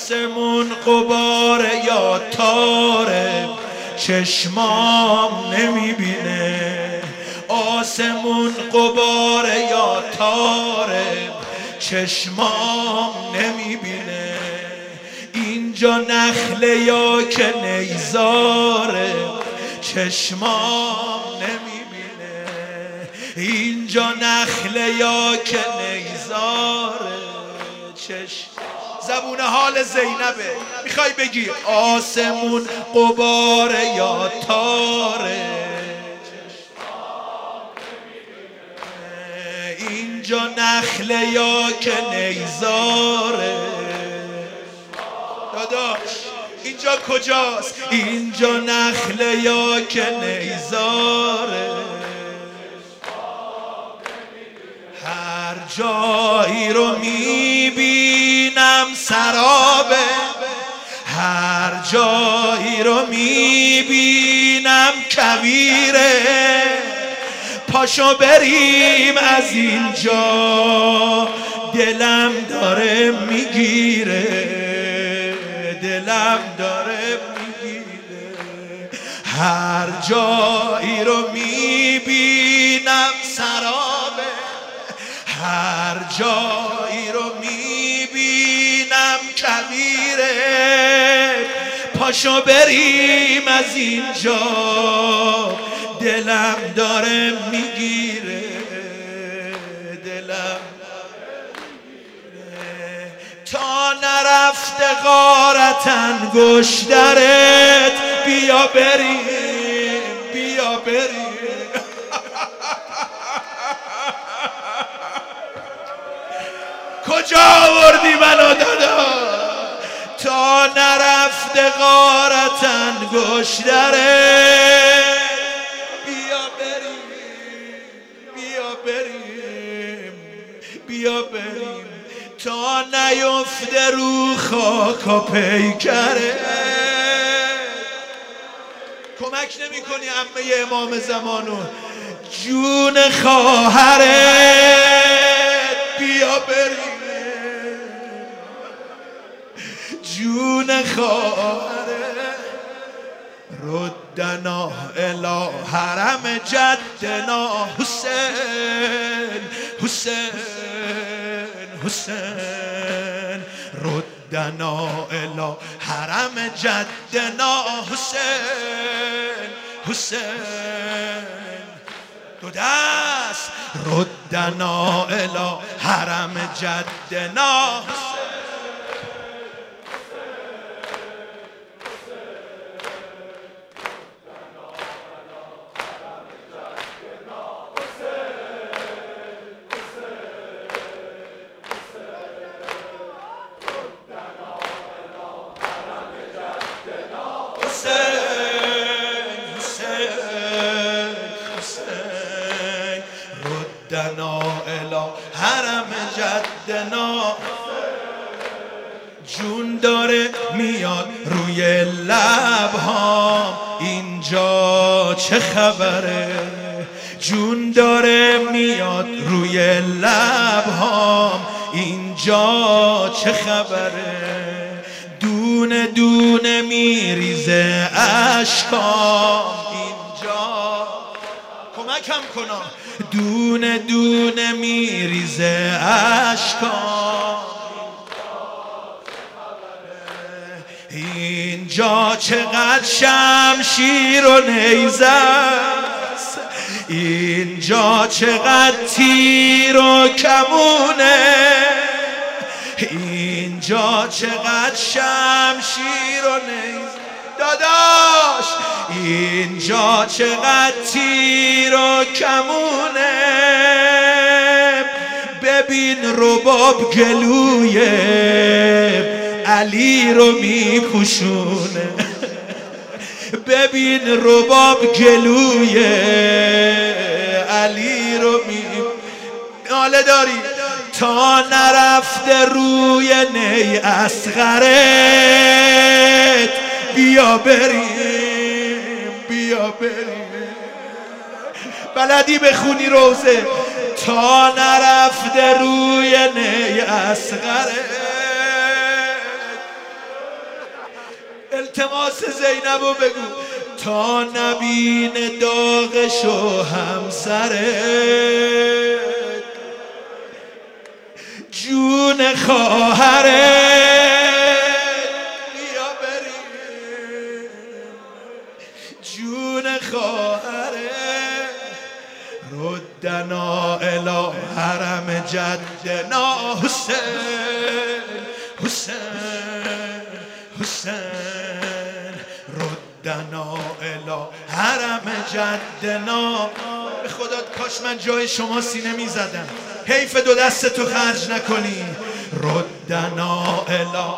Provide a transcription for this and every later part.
آسمون غباره یا تاره چشمام نمیبینه، آسمون غباره یا تاره چشمام نمیبینه، اینجا نخله یا که نیزاره چشمام نمیبینه، اینجا نخله یا که نیزاره چشم. زبون حال زینبه، میخوای بگی آسمون غباره یا تاره اینجا نخله یا که نیزاره. داداش اینجا کجاست؟ اینجا نخله یا که نیزاره، هر جایی رو میبینم سرابه، هر جایی رو میبینم کویره، پاشو بریم از اینجا دلم داره میگیره، دلم داره میگیره، هر جایی رو میبینم سرابه، هر جایی رو میبینم کویره، پاشو بریم از اینجا دلم داره میگیره، دلم تا نرفته غارت انگشترت، بیا بریم بیا بریم کجا آوردی منو دادا؟ تا نرفته غارت انگشترت، بیا بریم بیا بریم بیا بریم، تا نیفته رو خاک و پیکره. کمک نمی کنی عمه امام زمانو؟ جون خواهرت بیا بریم، جون خواهرت ردنا الی حرم جدنا حسین حسین حسین، ردنا الی حرم جدنا حسین حسین، دو دست ردنا الی حرم جدنا حسین. ردنا الی حرم جدنا، جون داره میاد روی لبهام، اینجا چه خبره؟ جون داره میاد روی لبهام، اینجا چه خبره؟ دونه دونه میریزه اشکام اینجا، کمکم کنا، دونه دونه میریزه اشکام اینجا، چقدر شمشیر و نیزه است اینجا، چقدر تیر و کمونه اینجا، چقدر شمشیر و نیزه. داداش اینجا چقدر تیر و کمونه، ببین رباب گلوی علی رو میپوشونه، ببین رباب گلوی علی رو ناله داری، تا نرفته روی نی اصغرت، بیا بریم بیا بریم، بلدی بخونی روزه، تا نرفته روی نی اصغرت، التماس زینبو بگو تا نبین داغش و همسرت جون خواهرت بیا بریم جون خواهرت ردنا الی حرم جدنا حسین حسین حسین ردنا الی حرم جدنا. به خدا کاش من جای شما سینه می زدم، حیف دو دست تو خرج نکنی. ردنا الی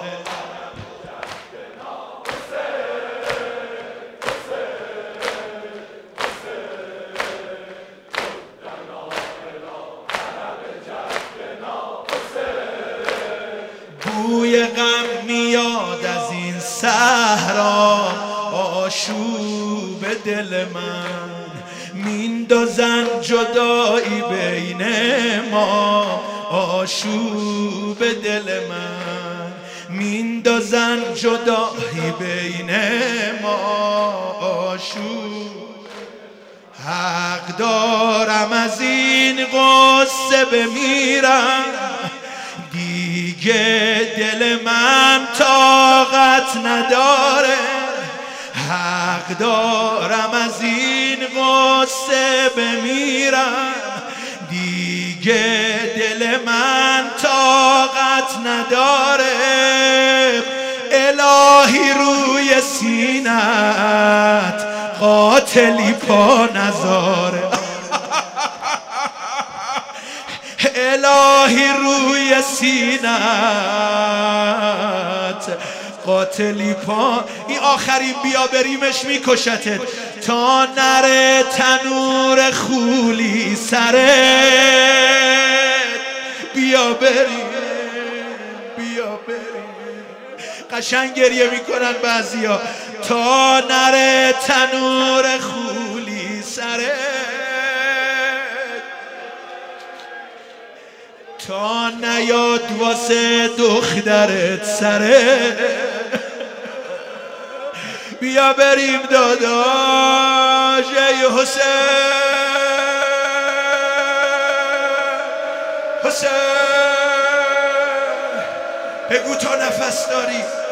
بوی غم میاد از این صحرا، آشوب دل من میندازن جدایی بین ما، آشوب دل من میندازن جدایی بین ما، آشوب. حق دارم از این غصه بمیرم، دیگه دل من طاقت نداره. حق دارم از این غصه بمیرم، دیگه دل من طاقت نداره. الهی روی سینت قاتلی پا نذاره، الهی روی سینت قاتلی پا. این آخرین بیا بریمش میکشتت تا نره تنور خولی سرت. بیا بریم بیا بریم. قشنگ گریه میکنن بعضیا. تا نره تنور خولی سرت، تا نیاد واسه دخترت سره. بیا بریم داداش ای حسین حسین. بگو تا نفس داری.